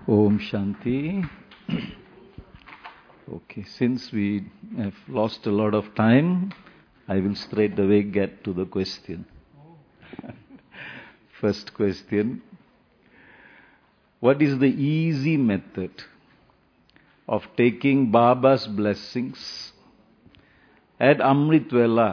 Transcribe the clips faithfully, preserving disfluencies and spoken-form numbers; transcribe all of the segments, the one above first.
Om Shanti. Okay, since we have lost a lot of time, I will straight away get to the question. First question. What is the easy method of taking Baba's blessings at Amrit Vela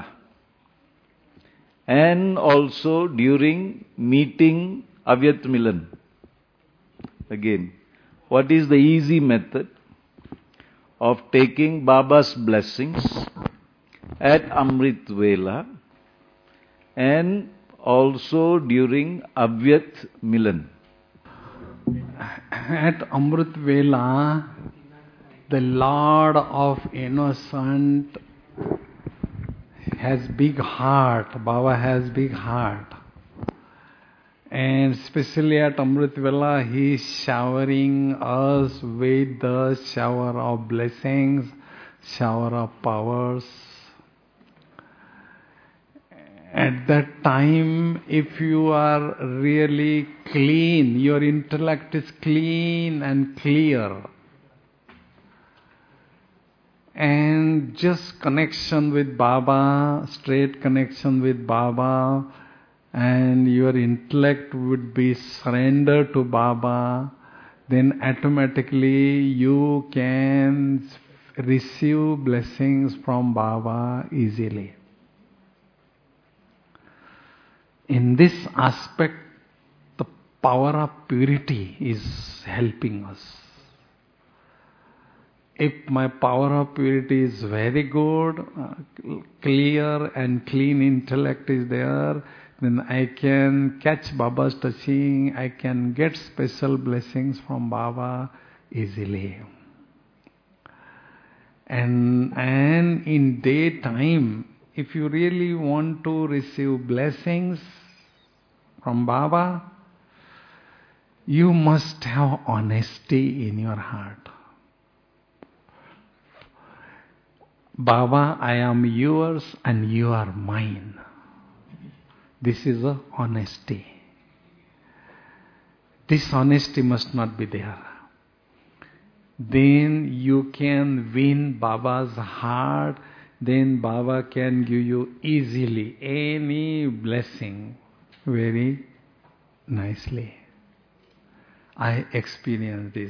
and also during meeting Avyat Milan? Again, what is the easy method of taking Baba's blessings at Amrit Vela and also during Avyat Milan? At Amrit Vela, the Lord of Innocent has big heart. Baba has big heart. And especially at Amrit Vela, He is showering us with the shower of blessings, shower of powers. At that time, if you are really clean, your intellect is clean and clear, and just connection with Baba, straight connection with Baba, and your intellect would be surrendered to Baba, then automatically you can receive blessings from Baba easily. In this aspect, the power of purity is helping us. If my power of purity is very good, uh, clear and clean intellect is there, then I can catch Baba's touching, I can get special blessings from Baba easily. And, and in daytime, if you really want to receive blessings from Baba, you must have honesty in your heart. Baba, I am yours and you are mine. This is a honesty. This honesty must not be there. Then you can win Baba's heart. Then Baba can give you easily any blessing very nicely. I experienced this.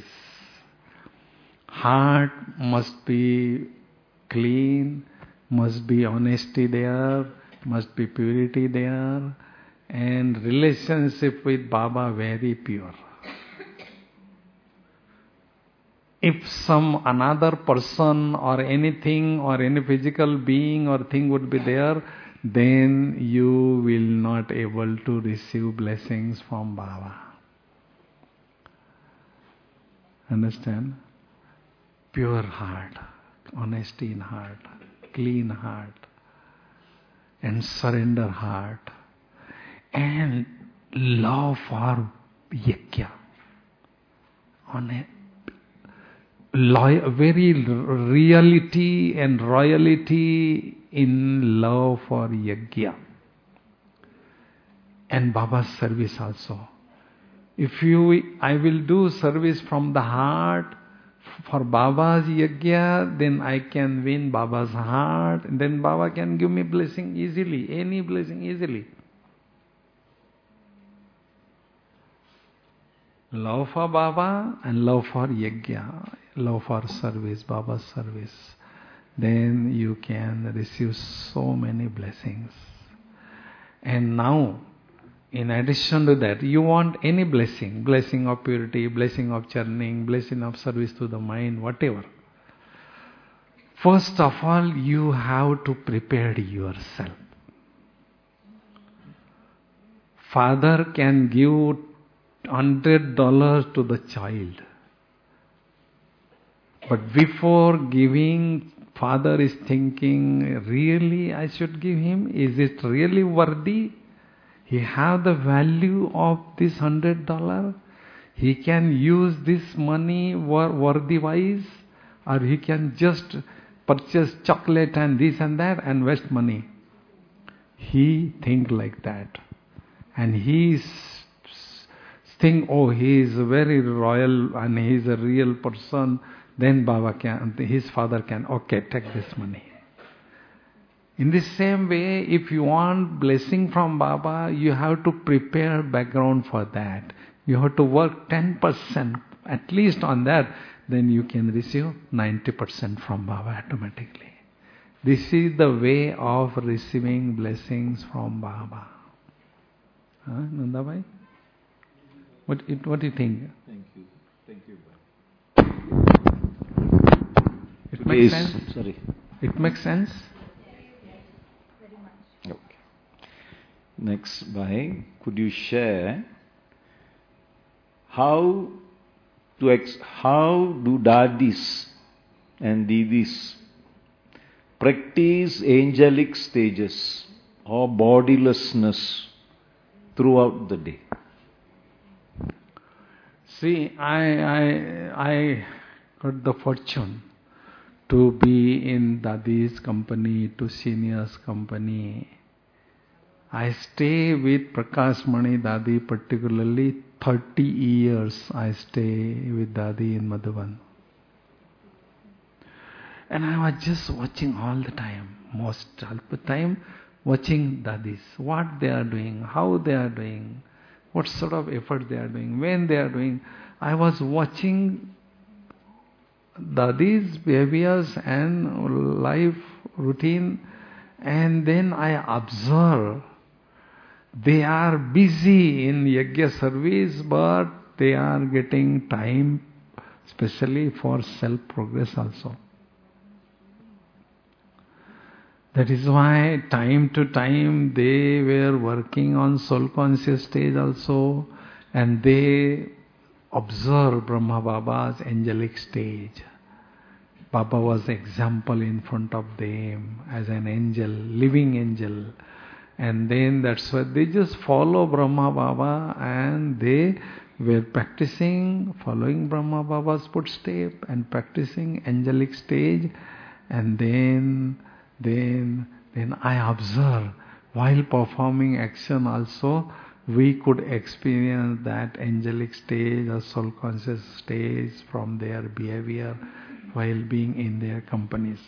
Heart must be clean, must be honesty there, must be purity there, and relationship with Baba very pure. If some another person or anything or any physical being or thing would be there, then you will not able to receive blessings from Baba. Understand? Pure heart, honesty in heart, clean heart, and surrender heart, and love for yajna. On a Loy- very reality and royalty in love for yajna and Baba's service also. If you, I will do service from the heart for Baba's yajna, then I can win Baba's heart, and then Baba can give me blessing easily, any blessing easily. Love for Baba and love for yajna, love for service, Baba's service. Then you can receive so many blessings. And now, in addition to that, you want any blessing, blessing of purity, blessing of churning, blessing of service to the mind, whatever. First of all, you have to prepare yourself. Father can give hundred dollars to the child. But before giving, father is thinking, really I should give him? Is it really worthy? He have the value of this hundred dollar? He can use this money worthy wise? Or he can just purchase chocolate and this and that and waste money? He think like that. And he think, oh, he is very royal and he is a real person, then Baba can, his father can, okay, take this money. In the same way, if you want blessing from Baba, you have to prepare background for that. You have to work ten percent at least on that, then you can receive ninety percent from Baba automatically. This is the way of receiving blessings from Baba. Huh, Nanda Bhai? What, it, what do you think? Thank you. Thank you. It makes sense? Sorry. It makes sense? Okay. Next, Bhai, could you share how to ex- how do dadis and didis practice angelic stages or bodilessness throughout the day? See, I, I, I got the fortune to be in Dadi's company, to seniors' company. I stay with Prakash Mani Dadi particularly thirty years. I stay with Dadi in Madhuban. And I was just watching all the time, most of the time, watching Dadis, what they are doing, how they are doing, what sort of effort they are doing, when they are doing. I was watching Dadis' behaviors and life routine, and then I observe they are busy in yajna service, but they are getting time especially for self-progress also. That is why time to time they were working on soul conscious stage also, and they observe Brahma Baba's angelic stage. Baba was example in front of them as an angel, living angel. And then that's why they just follow Brahma Baba, and they were practicing, following Brahma Baba's footstep and practicing angelic stage. And then, then, then I observe, while performing action also, we could experience that angelic stage or soul conscious stage from their behavior while being in their companies.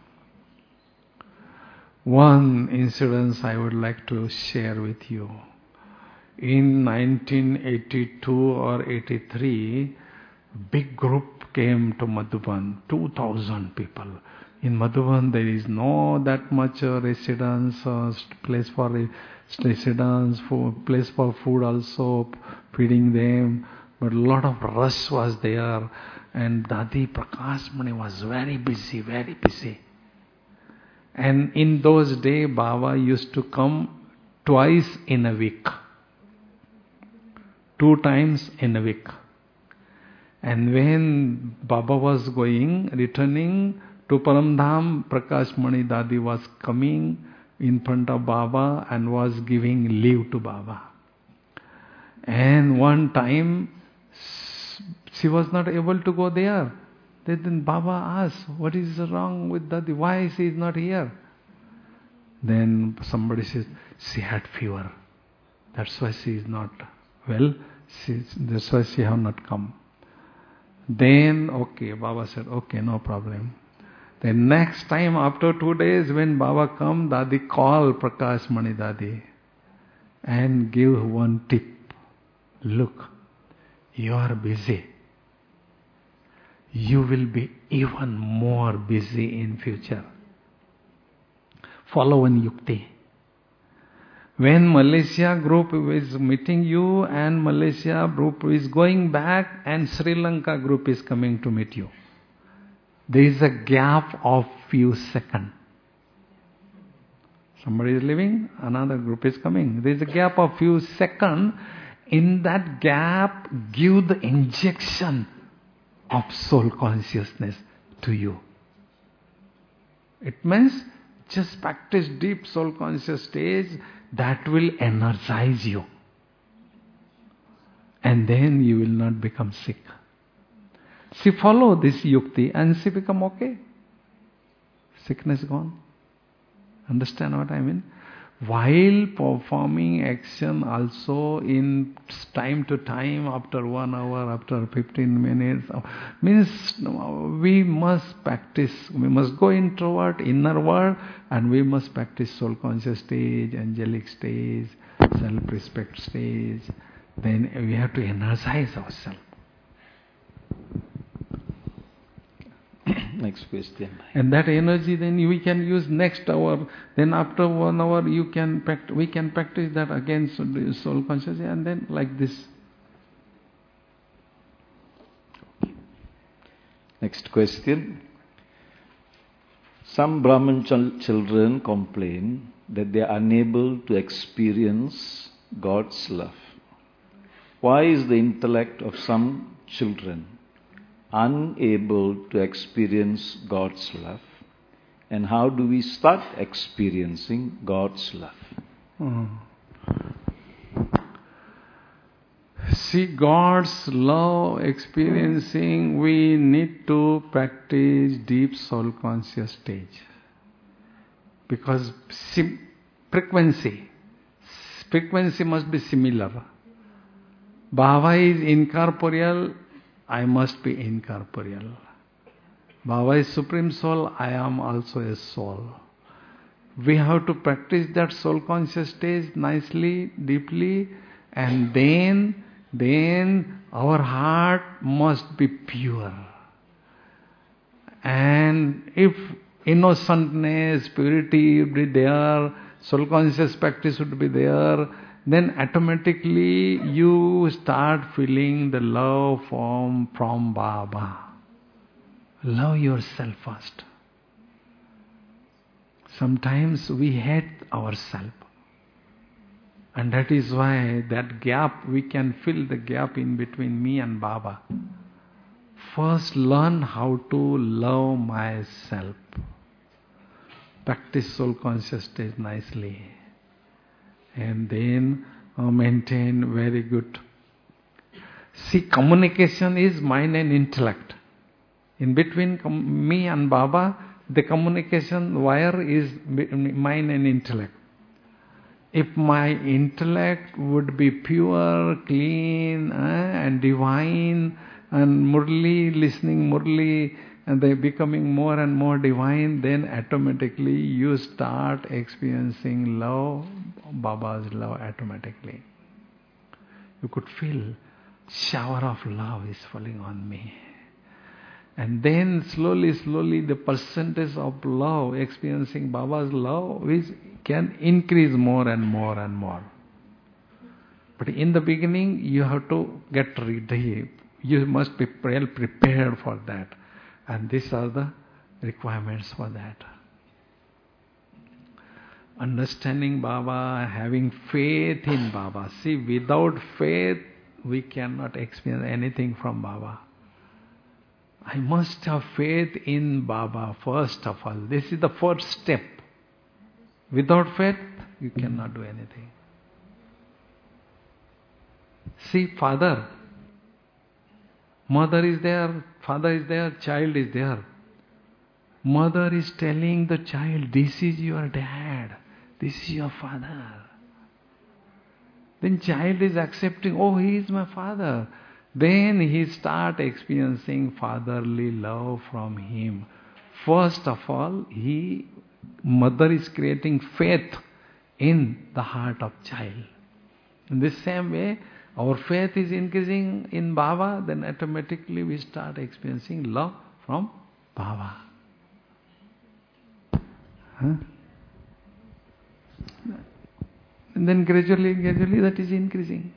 One incident I would like to share with you. In nineteen eighty-two or eighty-three, big group came to Madhuban, two thousand people. In Madhuban there is no that much uh, residence, uh, place for residence, food, place for food also, feeding them. But a lot of rush was there, and Dadi Prakash Mani was very busy, very busy. And in those days, Baba used to come twice in a week. Two times in a week. And when Baba was going, returning to Paramdham, Prakash Mani Dadi was coming in front of Baba and was giving leave to Baba. And one time, she was not able to go there. Then Baba asked, what is wrong with Dadi? Why she is not here? Then somebody says, she had fever. That's why she is not well. She, that's why she have not come. Then, okay, Baba said, okay, no problem. Then next time, after two days, when Baba come, Dadi call Prakash Mani Dadi and give one tip. Look, you are busy. You will be even more busy in future. Follow one yukti. When Malaysia group is meeting you and Malaysia group is going back and Sri Lanka group is coming to meet you, there is a gap of few seconds. Somebody is leaving, another group is coming. There is a gap of few seconds. In that gap, give the injection of soul consciousness to you. It means just practice deep soul conscious stage that will energize you. And then you will not become sick. She follow this yukti and she become okay. Sickness gone. Understand what I mean? while performing action also in time to time, after one hour, after fifteen minutes, means we must practice, we must go introvert, inner world, and we must practice soul conscious stage, angelic stage, self-respect stage. Then we have to energize ourselves. Next question. And that energy then we can use next hour. Then after one hour you can pract- we can practice that again, soul consciousness, and then like this. Next question. Some Brahmin ch- children complain that they are unable to experience God's love. Why is the intellect of some children unable to experience God's love? And how do we start experiencing God's love? Hmm. See, God's love experiencing, we need to practice deep soul conscious stage. Because sim- frequency, frequency must be similar. Bhava is incorporeal, I must be incorporeal. Bhava is Supreme Soul, I am also a soul. We have to practice that soul conscious stage nicely, deeply, and then, then our heart must be pure. And if innocentness, purity would be there, soul conscious practice would be there, then automatically you start feeling the love from, from Baba. Love yourself first. Sometimes we hate ourselves. And that is why that gap, we can fill the gap in between me and Baba. First learn how to love myself. Practice soul conscious stage nicely. And then uh, maintain very good. See, communication is mind and intellect. In between com- me and Baba, the communication wire is mind and intellect. If my intellect would be pure, clean, uh, and divine, and Murli, listening Murli, and they becoming more and more divine, then automatically you start experiencing love, Baba's love automatically. You could feel shower of love is falling on me. And then slowly, slowly the percentage of love, experiencing Baba's love, which can increase more and more and more. But in the beginning, you have to get ready. You must be well prepared for that. And these are the requirements for that. Understanding Baba, having faith in Baba. See, without faith, we cannot experience anything from Baba. I must have faith in Baba first of all. This is the first step. Without faith, you cannot do anything. See, father, mother is there, father is there, child is there. Mother is telling the child, this is your dad, this is your father. Then child is accepting, oh, he is my father. Then he start experiencing fatherly love from him. First of all, he, mother is creating faith in the heart of child. In the same way, our faith is increasing in Baba, then automatically we start experiencing love from Baba. Huh? And then gradually, gradually that is increasing.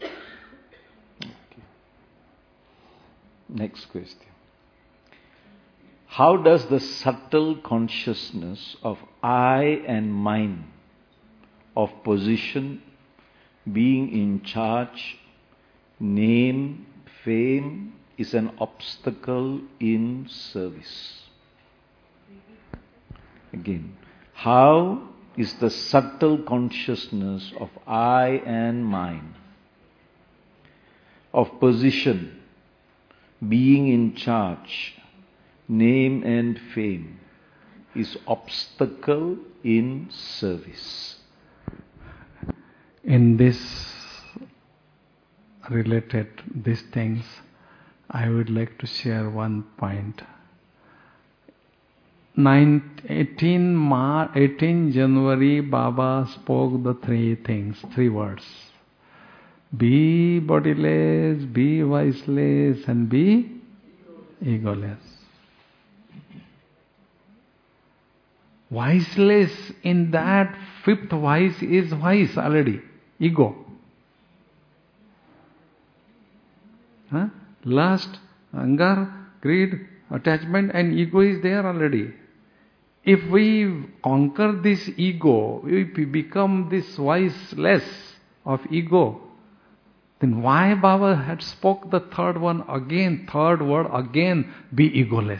Next question. How does the subtle consciousness of I and mine, of position, being in charge, name, fame, is an obstacle in service? Again, how is the subtle consciousness of I and mine, of position, being in charge, name and fame, is obstacle in service? In this related, these things, I would like to share one point. eighteen January, Baba spoke the three things, three words. Be bodiless, be viceless, and be egoless. Viceless, in that fifth vice is vice already, ego. Huh? Lust, anger, greed, attachment, and ego is there already. If we conquer this ego, if we become this viceless of ego, then why Baba had spoke the third one again, third word again, be egoless?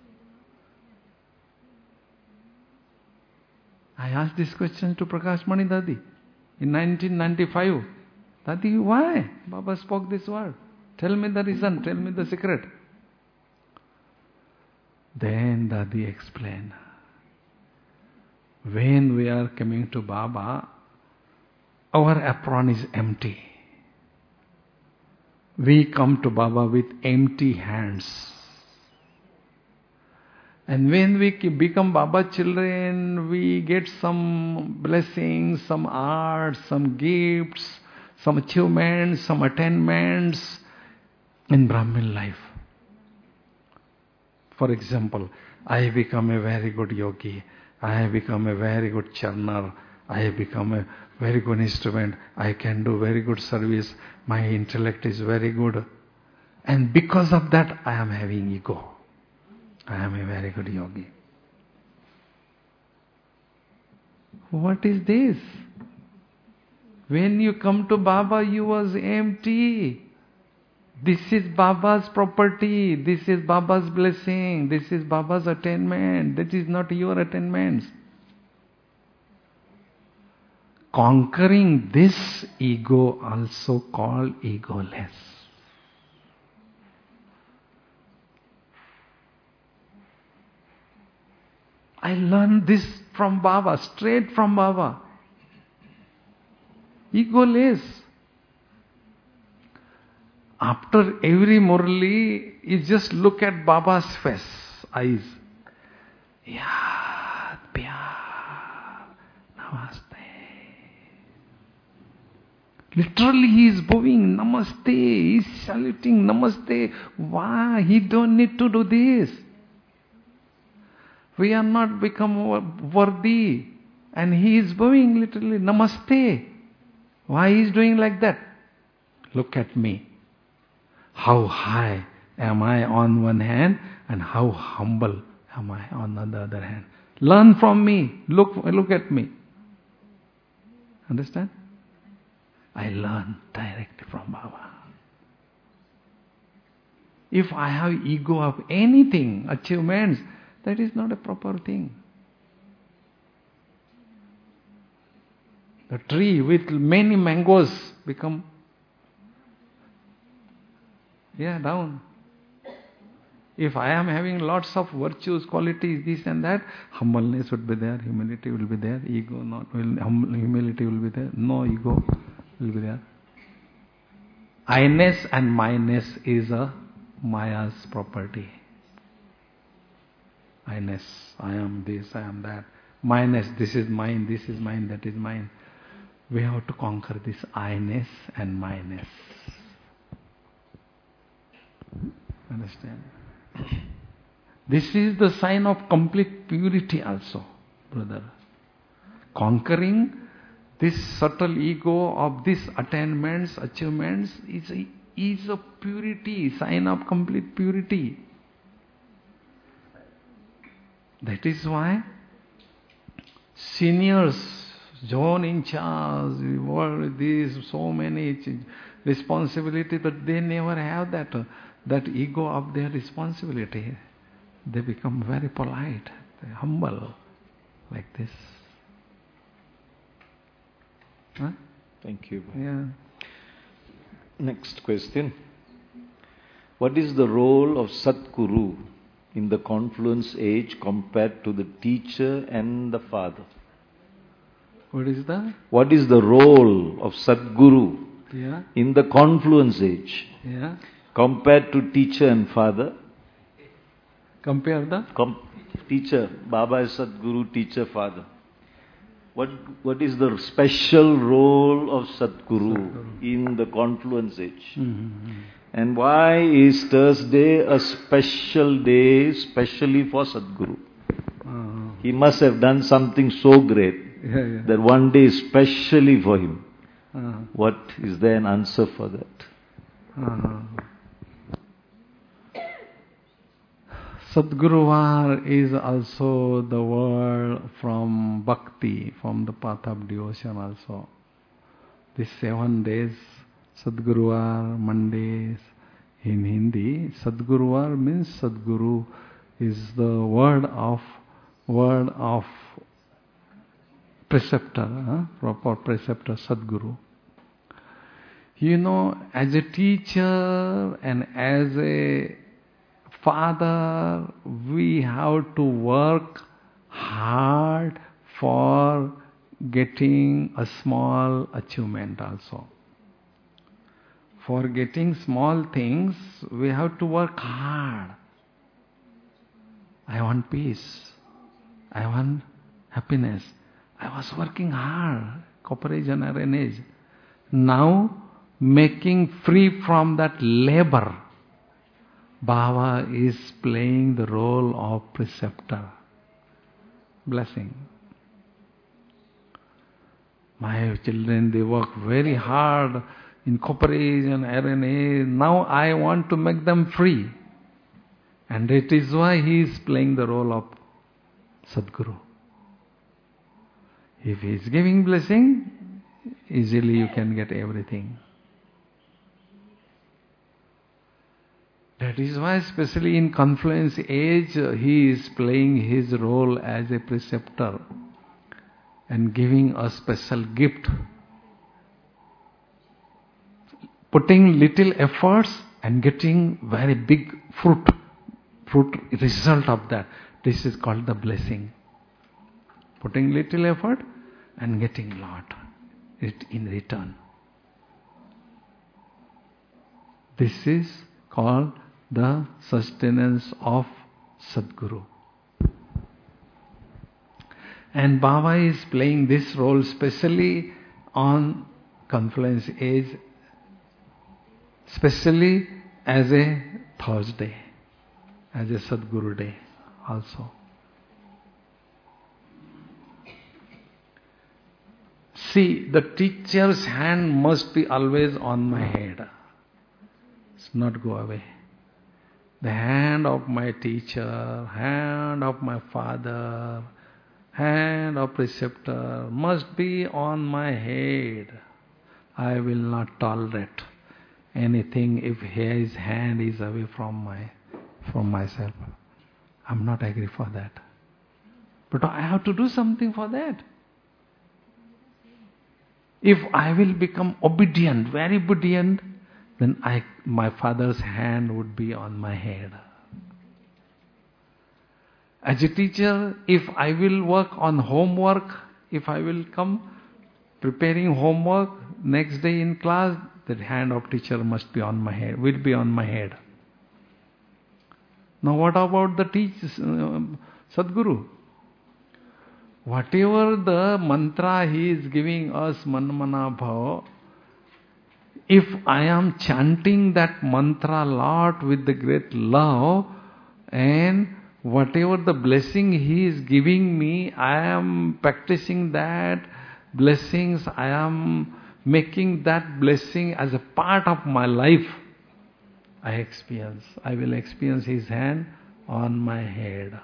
I asked this question to Prakash Mani Dadi in nineteen ninety-five. Dadi, why Baba spoke this word? Tell me the reason, tell me the secret. Then Dadi explained, when we are coming to Baba, our apron is empty. We come to Baba with empty hands. And when we become Baba children, we get some blessings, some arts, some gifts, some achievements, some attainments in Brahmin life. For example, I become a very good yogi. I have become a very good charner. I have become a very good instrument. I can do very good service. My intellect is very good. And because of that, I am having ego. I am a very good yogi. What is this? When you come to Baba, you was empty. This is Baba's property. This is Baba's blessing. This is Baba's attainment. That is not your attainments. Conquering this ego also called egoless. I learned this from Baba, straight from Baba. Egoless. After every Murli, you just look at Baba's face, eyes. Yaad, pyar, namaste. Literally he is bowing, namaste, he is saluting, namaste. Why? He don't need to do this. We are not become worthy. And he is bowing literally, namaste. Why he is doing like that? Look at me. How high am I on one hand and how humble am I on the other hand. Learn from me. Look, look at me. Understand? I learn directly from Baba. If I have ego of anything, achievements, that is not a proper thing. The tree with many mangoes become, yeah, down. If I am having lots of virtues, qualities, this and that, humbleness would be there, humility will be there, ego not, will, hum, humility will be there, no ego will be there. I-ness and my-ness is a Maya's property. I-ness, I am this, I am that. My-ness, this is mine, this is mine, that is mine. We have to conquer this I-ness and my-ness. Understand? This is the sign of complete purity also, brother. Conquering this subtle ego of these attainments, achievements is a, is a purity, sign of complete purity. That is why seniors, John in charge, world, these so many responsibilities, but they never have that uh, that ego of their responsibility. They become very polite, humble, like this. Huh? Thank you. Yeah. Next question. What is the role of Satguru in the confluence age compared to the teacher and the father? What is the? What is the role of Sadguru Yeah. in the confluence age Yeah. compared to teacher and father? Compare the? Com- teacher, Baba is Sadguru, teacher, father. What What is the special role of Sadguru, Sadguru. in the confluence age? Mm-hmm. And why is Thursday a special day, especially for Sadguru? Uh-huh. He must have done something so great Yeah, yeah. that one day is specially for him. Uh-huh. What is there an answer for that? Uh-huh. Sadguruvar is also the word from bhakti, from the path of devotion also. These seven days, Sadguruvar, Mondays, in Hindi, Sadguruvar means Sadguru is the word of word of preceptor, huh? Proper preceptor, Sadguru. You know, as a teacher and as a father, we have to work hard for getting a small achievement also. For getting small things, we have to work hard. I want peace. I want happiness. I was working hard, cooperation arranged. Now, making free from that labor, Baba is playing the role of preceptor. Blessing. My children, they work very hard in cooperation, R N A. Now I want to make them free. And it is why he is playing the role of Sadguru. If he is giving blessing, easily you can get everything. That is why, especially in confluence age, he is playing his role as a preceptor and giving a special gift. Putting little efforts and getting very big fruit, fruit result of that. This is called the blessing. Putting little effort and getting lot in return. This is called the sustenance of Sadguru. And Baba is playing this role especially on confluence age, especially as a Thursday, as a Sadguru day also. See, the teacher's hand must be always on my head. It's not go away. The hand of my teacher, hand of my father, hand of preceptor must be on my head. I will not tolerate anything if his hand is away from my from myself. I'm not agree for that. But I have to do something for that. If I will become obedient, very obedient, then I, my father's hand would be on my head. As a teacher, if I will work on homework, if I will come preparing homework next day in class, the hand of teacher must be on my head, will be on my head. Now what about the teacher, uh, Sadguru? Whatever the mantra he is giving us, Manmana Bhava, if I am chanting that mantra lot with the great love, and whatever the blessing he is giving me, I am practicing that blessings, I am making that blessing as a part of my life, I experience. I will experience his hand on my head.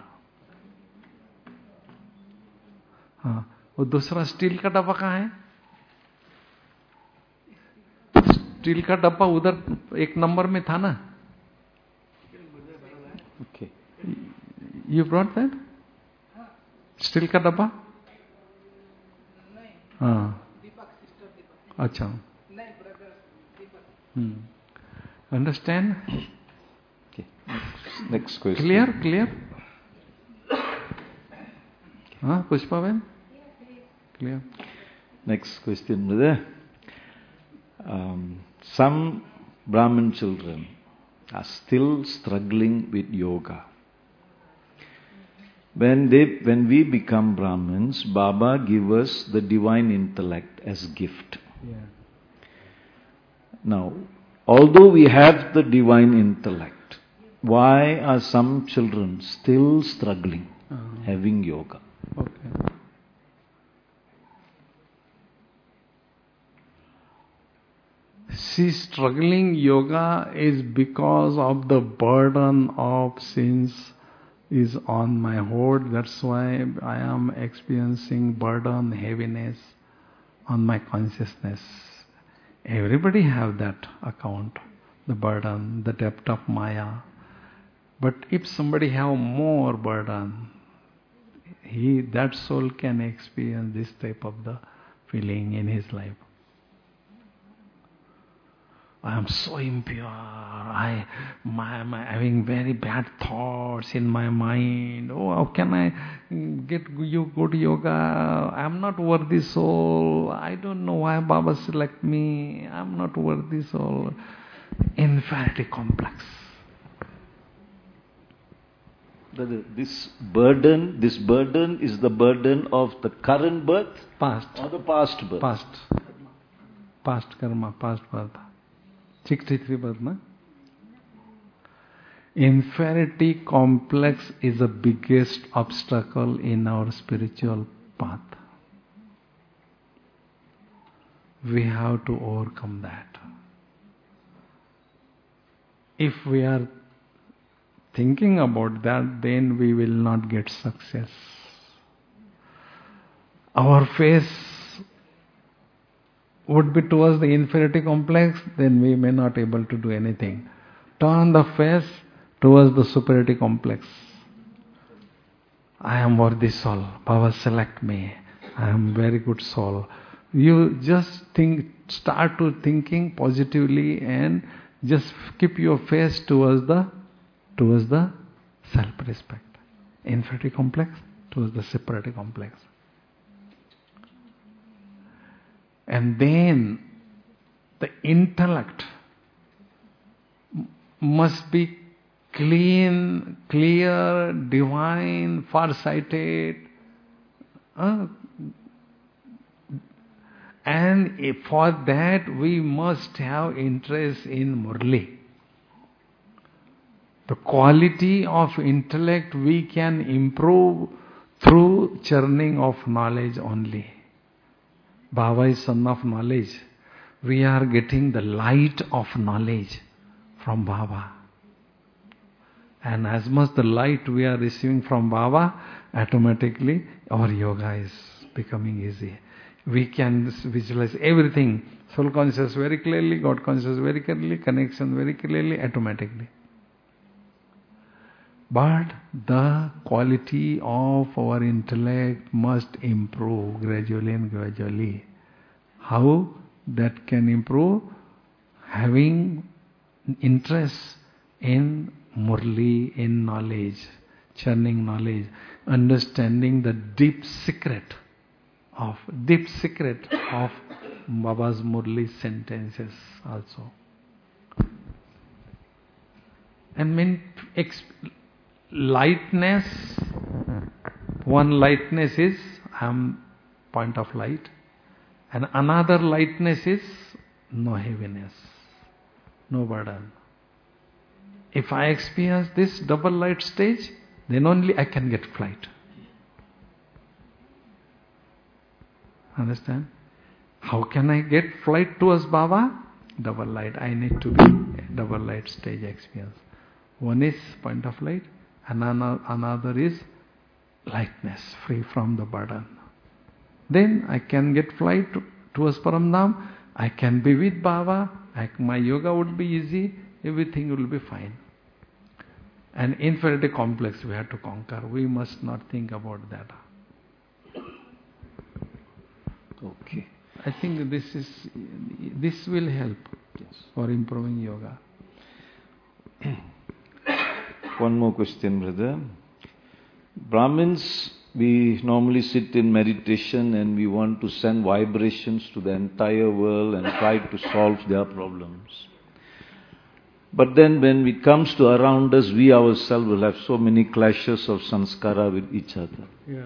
हाँ, वो दूसरा steel का डब्बा कहाँ है? Steel का डब्बा उधर एक नंबर में था ना? Okay. You brought that? Steel का डब्बा? हाँ. अच्छा. Hmm. Understand? Okay. Next question. Clear? Clear? हाँ, पुष्पा बहन? Clear. Next question, brother. Um, some Brahmin children are still struggling with yoga. When they, when we become Brahmins, Baba gives us the divine intellect as gift. Yeah. Now, although we have the divine intellect, why are some children still struggling Uh-huh. having yoga? Okay. See, struggling yoga is because of the burden of sins is on my heart. That's why I am experiencing burden, heaviness on my consciousness. Everybody have that account, the burden, the depth of Maya. But if somebody have more burden, he that soul can experience this type of the feeling in his life. I am so impure. I am having very bad thoughts in my mind. Oh, how can I get you good yoga? I am not worthy soul. I don't know why Baba select me. I am not worthy soul. Inferiority complex. This burden, this burden is the burden of the current birth, Past. or the past birth. Past. Past karma, past birth. sixty-three birth, na? Inferiority complex is the biggest obstacle in our spiritual path. We have to overcome that. If we are thinking about that, then we will not get success. Our face would be towards the inferiority complex, then we may not able to do anything. Turn the face towards the superiority complex. I am worthy soul. Baba select me. I am very good soul. You just think, start to thinking positively and just keep your face towards the towards the self-respect. Inferiority complex towards the superiority complex. And then the intellect must be clean, clear, divine, far-sighted. Uh, and for that we must have interest in Murli. The quality of intellect we can improve through churning of knowledge only. Baba is son of knowledge. We are getting the light of knowledge from Baba. And as much the light we are receiving from Baba, automatically our yoga is becoming easy. We can visualize everything. Soul conscious very clearly, God conscious very clearly, connection very clearly, automatically. But the quality of our intellect must improve gradually and gradually. How that can improve? Having interest in Murli, in knowledge, churning knowledge, understanding the deep secret of deep secret of Baba's Murli sentences also. And mean exp- lightness, one lightness is I am point of light, and another lightness is no heaviness, no burden. If I experience this double light stage, then only I can get flight. Understand? How can I get flight towards Baba? Double light. I need to be double light stage experience. One is point of light, and another is lightness, free from the burden. Then I can get flight towards Paramdham. I can be with Baba. I, my yoga would be easy. Everything will be fine. And inferiority complex we have to conquer. We must not think about that. Okay. I think this is this will help yes. for improving yoga. One more question, brother. Brahmins We normally sit in meditation and we want to send vibrations to the entire world and try to solve their problems. But then when it comes to around us, we ourselves will have so many clashes of sanskara with each other. Yeah.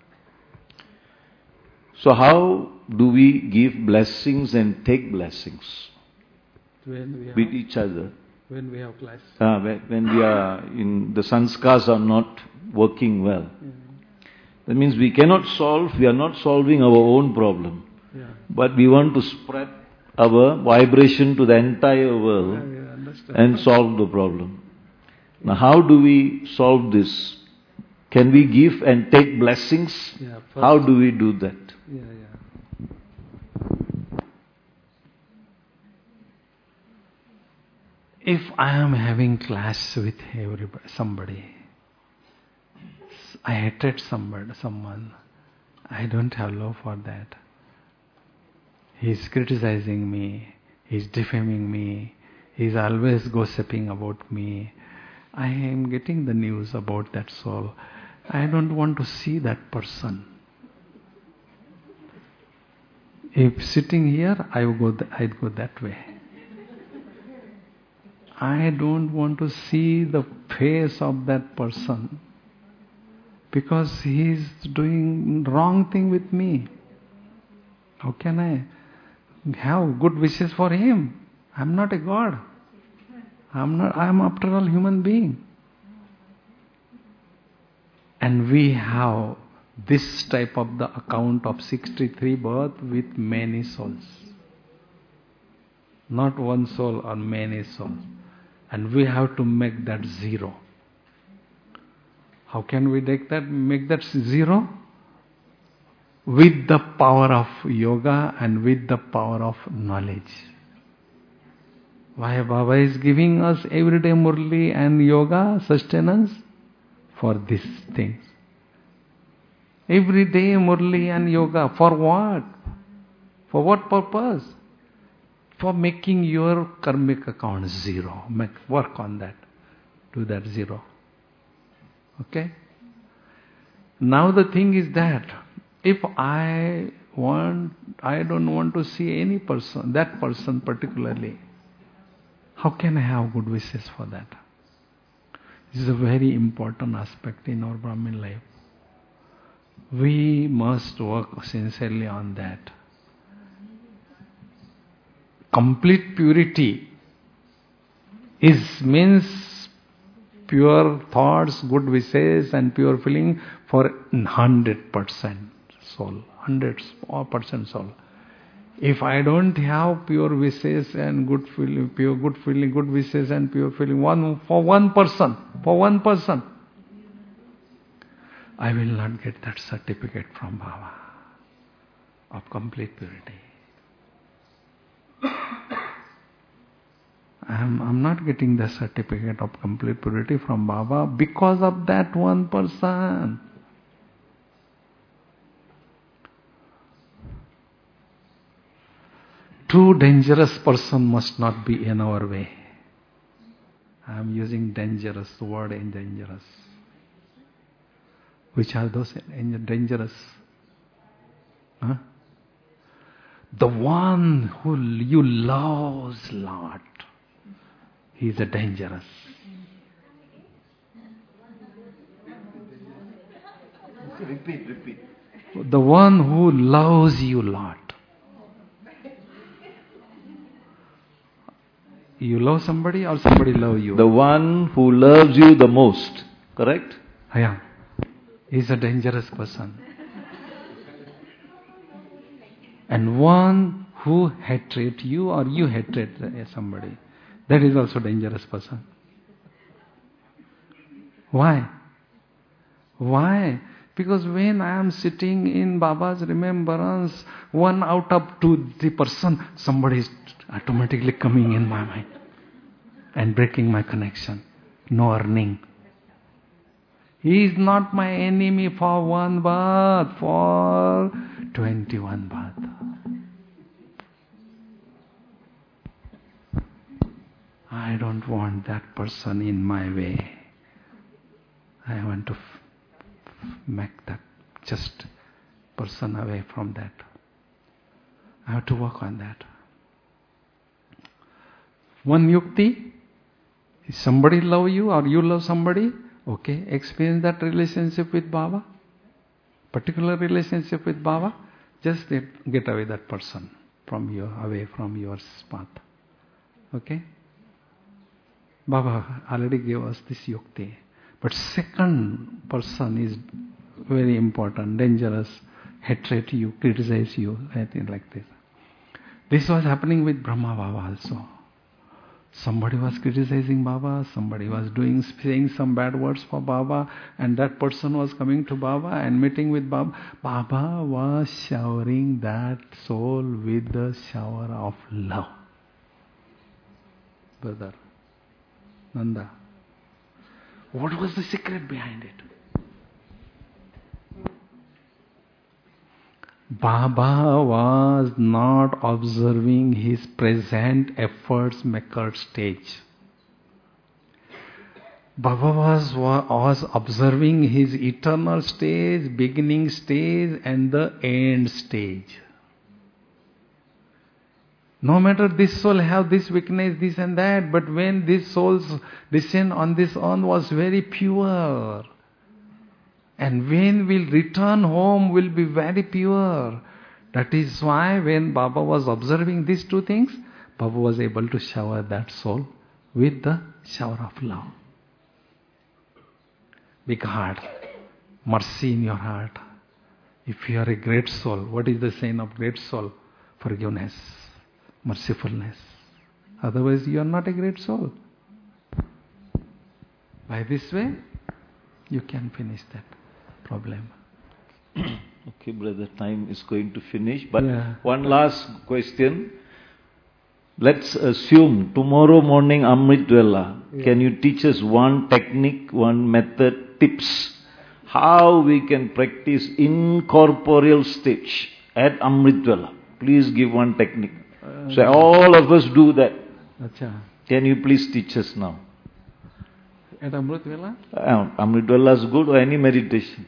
So how do we give blessings and take blessings When we have, with each other? when we have class. Uh, when, when we are in, the sanskars are not working well. Yeah. That means we cannot solve, we are not solving our own problem. Yeah. But we want to spread our vibration to the entire world Yeah, yeah, understand. and solve the problem. Now how do we solve this? Can we give and take blessings? Yeah, How do we do that? Yeah, yeah. If I am having clash with everybody, somebody, I hated somebody, someone, I don't have love for that. He's criticizing me, he's defaming me, he's always gossiping about me. I am getting the news about that soul. I don't want to see that person. If sitting here, I will go. Th- I'd go that way. I don't want to see the face of that person because he is doing wrong thing with me. How can I have good wishes for him? I'm not a god. I'm not. I'm after all human being. And we have this type of the account of sixty-three birth with many souls. Not one soul or many souls. And we have to make that zero. How can we make that, make that zero? With the power of yoga and with the power of knowledge. Why Baba is giving us everyday Murli and yoga sustenance? For these things. Every day Murli and yoga. For what? For what purpose? For making your karmic account zero. Make, work on that. Do that zero. Okay? Now the thing is that if I want, I don't want to see any person, that person particularly, how can I have good wishes for that? This is a very important aspect in our Brahmin life. We must work sincerely on that. Complete purity is means pure thoughts, good wishes and pure feeling for one hundred percent soul, one hundred percent soul. If I don't have pure wishes and good feeling, pure good feeling, good wishes and pure feeling, one for one person, for one person, I will not get that certificate from Baba of complete purity. I am I'm not getting the certificate of complete purity from Baba because of that one person. Too dangerous person must not be in our way. I am using dangerous, the word in dangerous. Which are those dangerous? Huh? The one who you love a lot, he is a dangerous. Repeat, repeat. The one who loves you a lot. You love somebody or somebody love you? The one who loves you the most, correct? Yeah. He's a dangerous person. And one who hatred you or you hatred somebody, that is also dangerous person. Why? Why? Because when I am sitting in Baba's remembrance, one out of two, three person, somebody is automatically coming in my mind and breaking my connection. No earning. He is not my enemy for one bath, for twenty-one bath. I don't want that person in my way. I want to f- f- make that just person away from that. I have to work on that. One yukti, if somebody love you or you love somebody, okay, experience that relationship with Baba, particular relationship with Baba, just get away that person from your, away from your path. Okay? Baba already gave us this yukti. But second person is very important, dangerous, hatred you, criticize you, anything like this. This was happening with Brahma Baba also. Somebody was criticizing Baba, somebody was doing, saying some bad words for Baba, and that person was coming to Baba and meeting with Baba. Baba was showering that soul with the shower of love. Brother Nanda, what was the secret behind it? Baba was not observing his present efforts maker stage. Baba was, was observing his eternal stage, beginning stage and the end stage. No matter this soul have this weakness, this and that, but when this soul's descent on this earth was very pure, and when we'll return home will be very pure. That is why when Baba was observing these two things, Baba was able to shower that soul with the shower of love. Big heart, mercy in your heart. If you are a great soul, what is the sign of great soul? Forgiveness, mercifulness. Otherwise you are not a great soul. By this way, you can finish that problem. Okay, brother, time is going to finish. But yeah. one last question. Let's assume tomorrow morning Amrit Vela. Yeah. Can you teach us one technique, one method, tips, how we can practice incorporeal stage at Amrit Vela? Please give one technique. Uh, so all of us do that. Achha. Can you please teach us now? At Amrit Vela? Uh, Amrit Vela is good, or any meditation.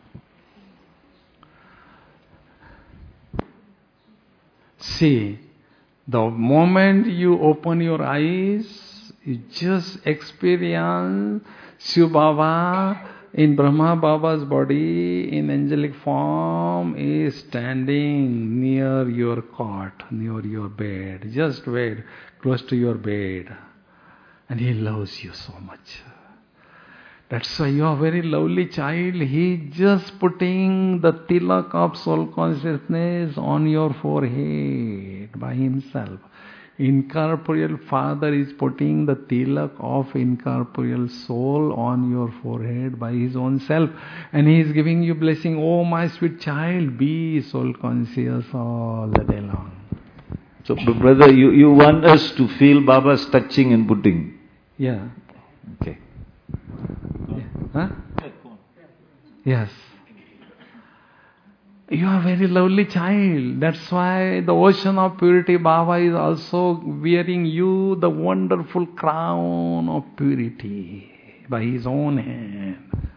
See, the moment you open your eyes, you just experience Shiva Baba in Brahma Baba's body, in angelic form, is standing near your cot, near your bed. Just wait, close to your bed. And he loves you so much. That's why you are a very lovely child. He just putting the tilak of soul consciousness on your forehead by himself. Incorporeal Father is putting the tilak of incorporeal soul on your forehead by his own self. And he is giving you blessing. Oh my sweet child, be soul conscious all the day long. So brother, you, you want us to feel Baba's touching and putting? Yeah. Okay. Huh? Yes. You are a very lovely child. That's why the ocean of purity Baba is also wearing you the wonderful crown of purity by his own hand.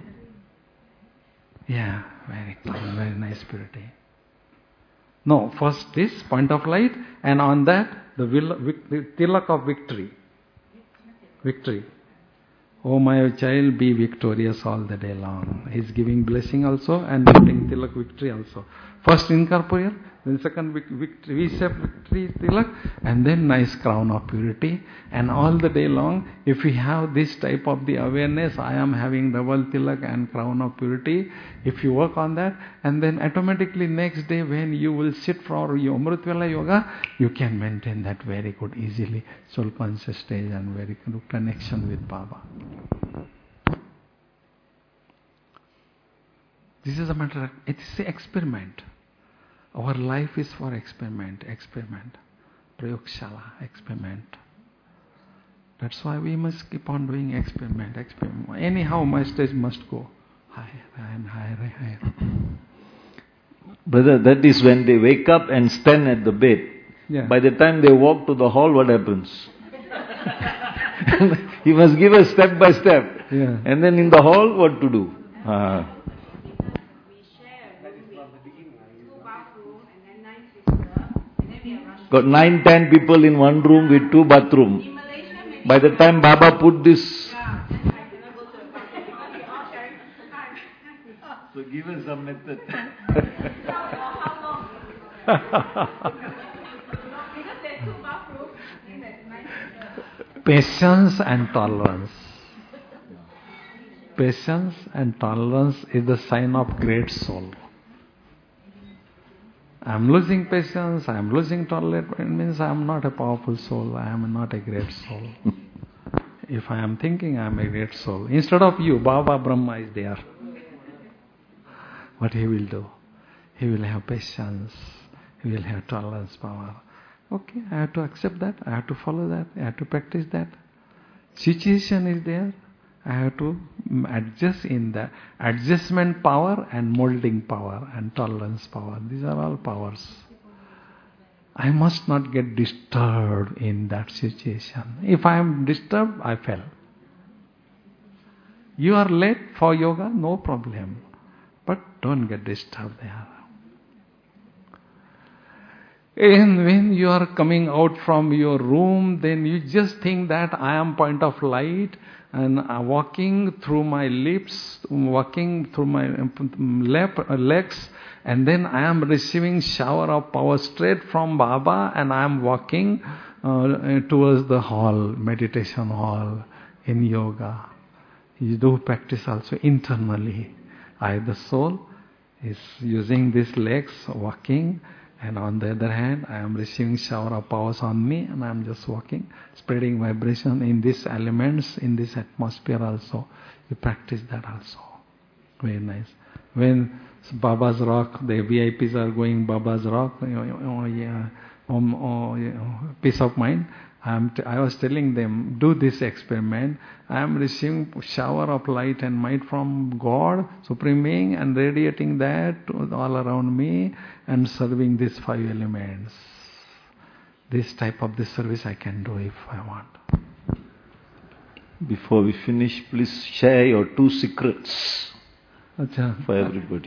Yeah, very clean, very nice purity. No, first this point of light, and on that the tilak of victory. Victory. Oh my child, be victorious all the day long. He is giving blessing also and giving tilak victory also. First incorporeal, then second victory, V-shaped victory tilak, and then nice crown of purity. And all the day long, if we have this type of the awareness, I am having double tilak and crown of purity. If you work on that, and then automatically next day when you will sit for your Amrit Vela yoga, you can maintain that very good easily, soul conscious stage and very good connection with Baba. This is a matter, it is an experiment. Our life is for experiment, experiment. Prayogshala, experiment. That's why we must keep on doing experiment, experiment. Anyhow, my stage must go higher and higher and higher. Brother, that is when they wake up and stand at the bed. Yeah. By the time they walk to the hall, what happens? You must give us step by step. Yeah. And then in the hall, what to do? Uh, got nine, ten people in one room with two bathrooms. By the time Baba put this, so give us some method. Patience and tolerance. Patience and tolerance is the sign of great soul. I am losing patience, I am losing tolerance, it means I am not a powerful soul, I am not a great soul. If I am thinking I am a great soul, instead of you, Baba Brahma is there. What he will do? He will have patience, he will have tolerance power. Okay, I have to accept that, I have to follow that, I have to practice that. Situation is there, I have to adjust in that. Adjustment power and molding power and tolerance power. These are all powers. I must not get disturbed in that situation. If I am disturbed, I fail. You are late for yoga, no problem. But don't get disturbed there. And when you are coming out from your room, then you just think that I am point of light, and walking through my lips, walking through my lep, legs, and then I am receiving shower of power straight from Baba, and I am walking uh, towards the hall, meditation hall in yoga. You do practice also internally. I, the soul, is using these legs, walking, and on the other hand, I am receiving shower of powers on me, and I am just walking, spreading vibration in these elements, in this atmosphere also. You practice that also. Very nice. When Baba's Rock, the V I Ps are going Baba's Rock, oh, oh yeah, um, oh, yeah, peace of mind. I, am t- I was telling them, do this experiment. I am receiving shower of light and might from God, Supreme Being, and radiating that all around me and serving these five elements. This type of this service I can do if I want. Before we finish, please share your two secrets Achha. for everybody.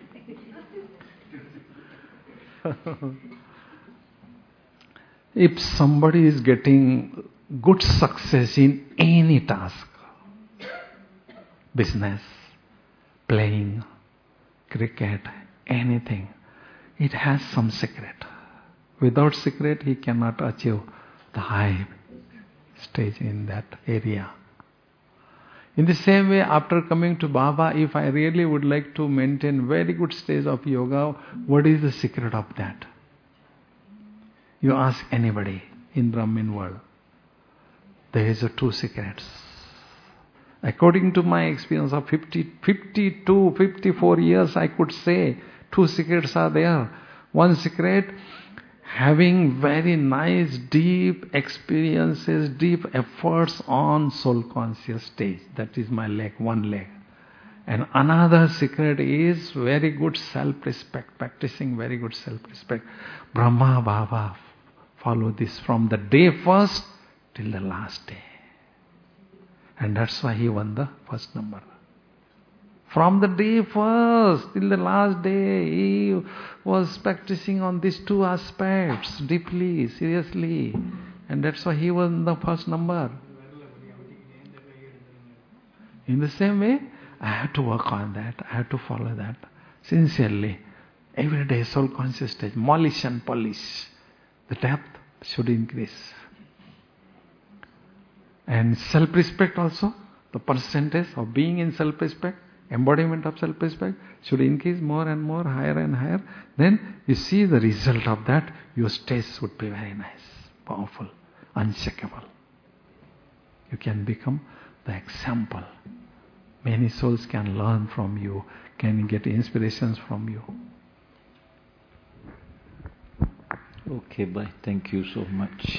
If somebody is getting good success in any task, business, playing, cricket, anything, it has some secret. Without secret, he cannot achieve the high stage in that area. In the same way, after coming to Baba, if I really would like to maintain very good stage of yoga, what is the secret of that? You ask anybody in Brahmin world. There is a two secrets. According to my experience of fifty, fifty-two, fifty-four years, I could say two secrets are there. One secret, having very nice, deep experiences, deep efforts on soul conscious stage. That is my leg, one leg. And another secret is very good self-respect, practicing very good self-respect. Brahma Baba, follow this from the day first till the last day. And that's why he won the first number. From the day first till the last day, he was practicing on these two aspects deeply, seriously. And that's why he won the first number. In the same way, I have to work on that. I have to follow that sincerely. Every day, soul conscious stage, polish and polish. The depth should increase. And self-respect also, the percentage of being in self-respect, embodiment of self-respect should increase more and more, higher and higher. Then you see the result of that, your stage would be very nice, powerful, unshakable. You can become the example. Many souls can learn from you, can get inspirations from you. Okay, bye. Thank you so much.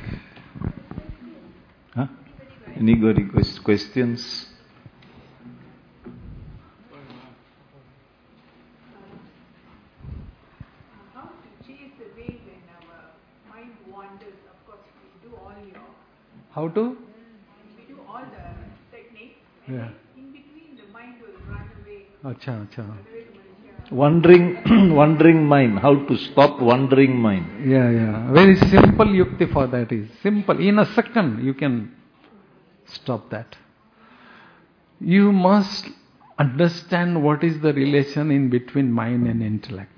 Huh? Anybody questions? How to chase away when our mind wanders? Of course, we do all your. How to? We do all the techniques, and Yeah. then in between the mind will run away. Acha, acha. Run away to Malaysia, Wandering, wandering mind. How to stop wandering mind? Yeah, yeah. Very simple yukti for that is simple. In a second, you can stop that. You must understand what is the relation in between mind and intellect.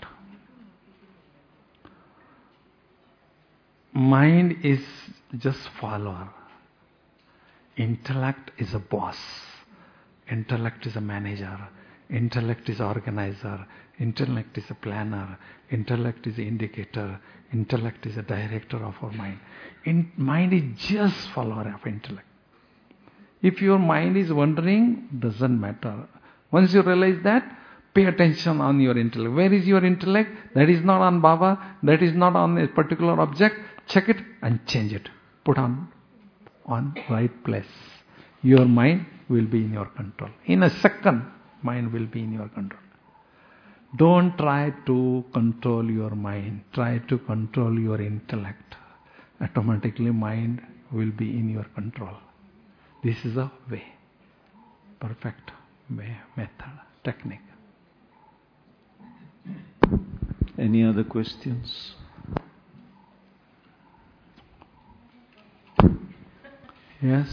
Mind is just follower. Intellect is a boss. Intellect is a manager. Intellect is organizer. Intellect is a planner. Intellect is an indicator. Intellect is a director of our mind. In, mind is just follower of intellect. If your mind is wandering, doesn't matter. Once you realize that, pay attention on your intellect. Where is your intellect? That is not on Baba. That is not on a particular object. Check it and change it. Put on on right place. Your mind will be in your control. In a second, mind will be in your control. Don't try to control your mind. Try to control your intellect. Automatically mind will be in your control. This is a way. Perfect way, method, technique. Any other questions? Yes?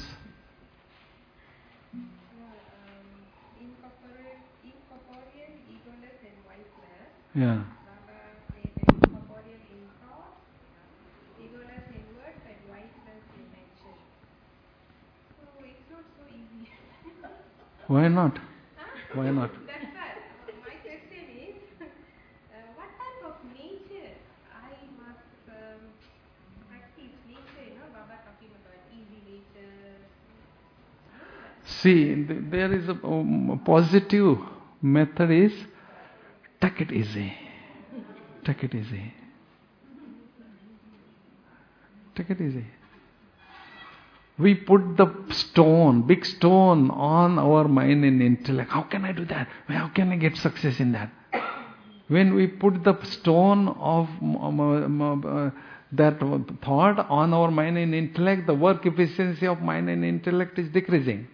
Incorporeal, egoless and wiseless. Yeah. Baba said that incorporeal in thought, egoless in words and wiseless in action. So it's not so easy. Why not? Why not? That's right. My question is, uh, what type of nature I must um, practice nature, you know, Baba talking about easy nature. See, th- there is a um, positive method is take it easy. Take it easy. Take it easy. We put the stone, big stone on our mind and intellect. How can I do that? How can I get success in that? When we put the stone of um, um, uh, that thought on our mind and intellect, the work efficiency of mind and intellect is decreasing.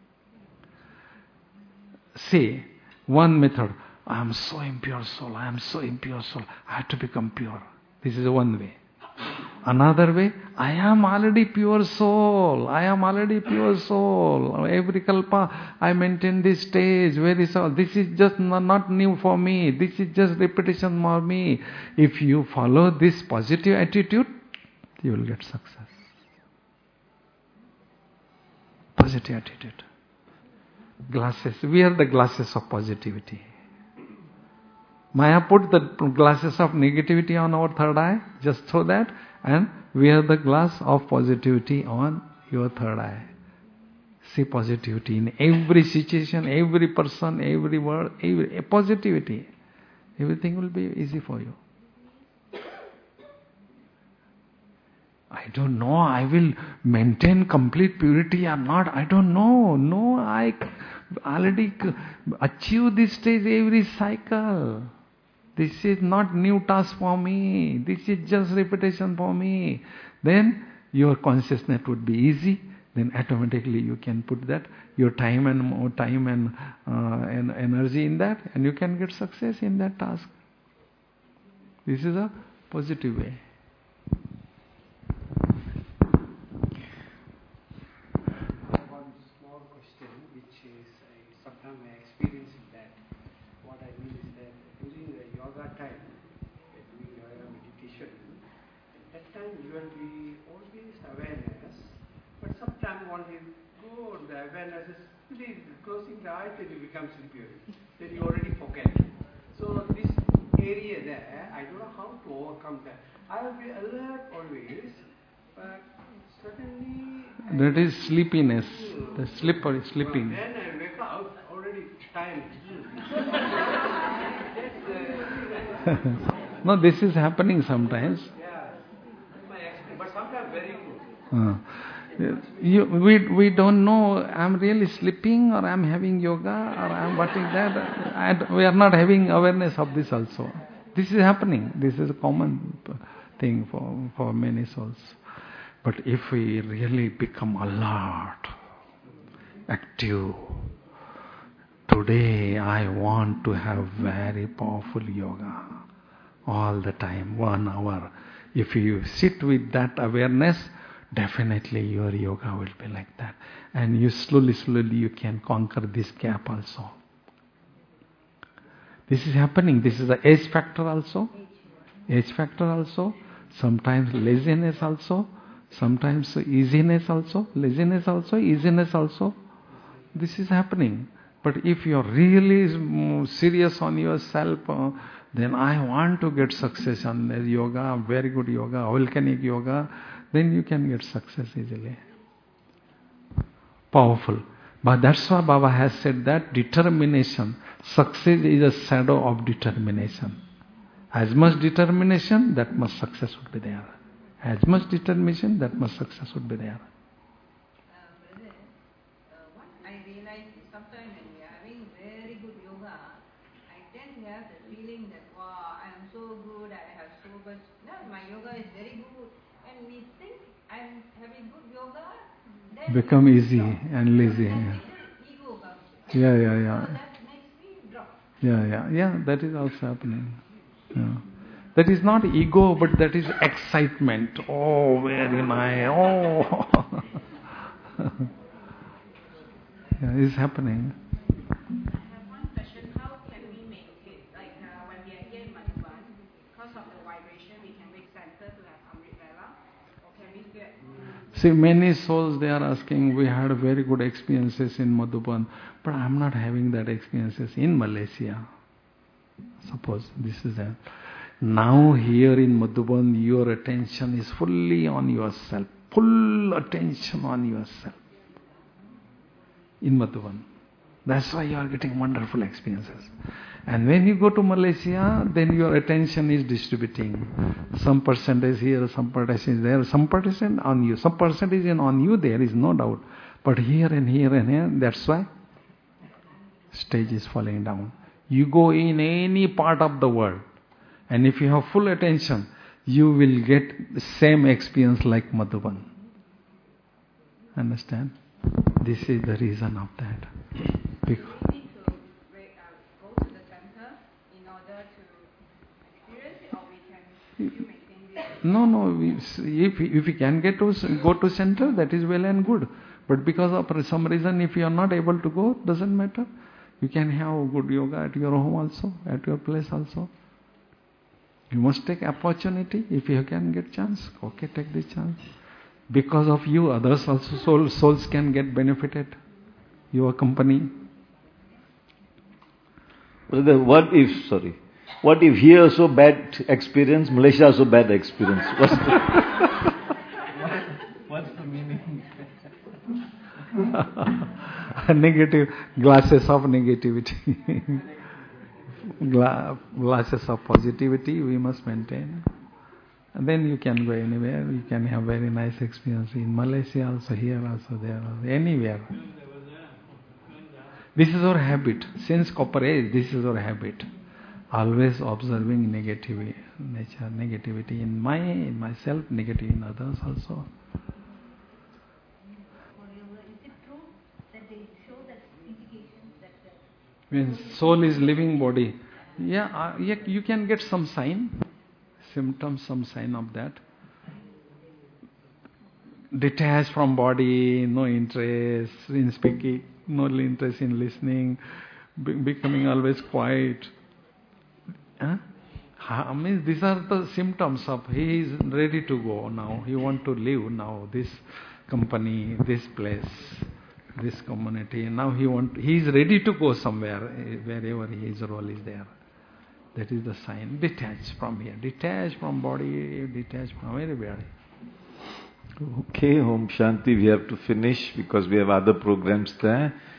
See, one method, I am so impure soul, I am so impure soul, I have to become pure. This is one way. Another way, I am already pure soul, I am already pure soul. Every kalpa, I maintain this stage, where is all? This is just not, not new for me, this is just repetition for me. If you follow this positive attitude, you will get success. Positive attitude. Glasses. We are the glasses of positivity. Maya put the glasses of negativity on our third eye, just so that, and we are the glass of positivity on your third eye. See positivity in every situation, every person, every word, every positivity. Everything will be easy for you. I don't know, I will maintain complete purity or not. I don't know. No, I already achieve this stage every cycle. This is not new task for me. This is just repetition for me. Then your consciousness would be easy. Then automatically you can put that, your time and more time and, uh, and energy in that, and you can get success in that task. This is a positive way. One small question, which is I, sometimes I experience that. What I mean is that during the yoga time, uh, doing yoga meditation, at that time you will be always awareness, but sometimes when you go, the awareness is really closing the eyes and you become sleepy. Then you already forget. So this area there, I don't know how to overcome that. I will be alert always, but suddenly That is sleepiness. The slippery sleeping. then I wake up already time. That's, uh, No, this is happening sometimes. yeah, my experience, but sometimes very good. Uh, you, we we don't know. I'm really sleeping, or I'm having yoga, or I'm what is that? I, we are not having awareness of this also. This is happening. This is a common thing for for many souls. But if we really become alert, active, today I want to have very powerful yoga all the time, one hour. If you sit with that awareness, definitely your yoga will be like that. And you slowly, slowly you can conquer this gap also. This is happening. This is the age factor also. Age factor also. Sometimes laziness also. Sometimes easiness also. Laziness also. Easiness also. This is happening. But if you're really serious on yourself, uh, then I want to get success on yoga, very good yoga, volcanic yoga, then you can get success easily. Powerful. But that's why Baba has said that determination, success is a shadow of determination. As much determination, that much success would be there. As much determination, that much success would be there. Become easy and lazy. Yeah, yeah, yeah. Yeah, yeah, yeah. yeah that is also happening. Yeah. That is not ego, but that is excitement. Oh, very nice. Oh. yeah, it's happening. I have one question. How can we make it, like uh, when we are here in Madhuban, because of the vibration, we can make center to have Amrit Vela? Or can we get... See, many souls, they are asking, we had very good experiences in Madhuban, but I am not having that experiences in Malaysia. Suppose this is a... Now here in Madhuban, your attention is fully on yourself. Full attention on yourself. In Madhuban. That's why you are getting wonderful experiences. And when you go to Malaysia, then your attention is distributing. Some percentage here, some percentage there, some percent on you. Some percentage on you, there is no doubt. But here and here and here, that's why stage is falling down. You go in any part of the world, and if you have full attention, you will get the same experience like Madhuban. Understand? This is the reason of that. Because we need to uh, go to the center in order to experience it, or we can still maintain this? No, no. We, if if we can get to go to center, that is well and good. But because of some reason, if you are not able to go, doesn't matter. You can have good yoga at your home also, at your place also. You must take opportunity. If you can get chance, okay, take the chance. Because of you, others also soul, souls can get benefited. Your company. Brother, what if, sorry, what if here also bad experience, Malaysia also bad experience? What's the, what's the meaning? Negative, glasses of negativity. Gla- glasses of positivity we must maintain. And then you can go anywhere. You can have very nice experience in Malaysia also, here also, there also, anywhere. This is our habit. Since copper age, this is our habit. Always observing negativity, nature, negativity in my, in myself, negativity in others also. When soul is living body, yeah, uh, yeah, you can get some sign, symptoms, some sign of that. Detached from body, no interest in speaking, no interest in listening, be- becoming always quiet. Huh? I mean, these are the symptoms of he is ready to go now. He want to live now. This company, this place, this community. Now he want. He is ready to go somewhere, wherever his role is there. That is the sign. Detached from here, detached from body, detached from everybody. Okay, Om Shanti, we have to finish because we have other programs there.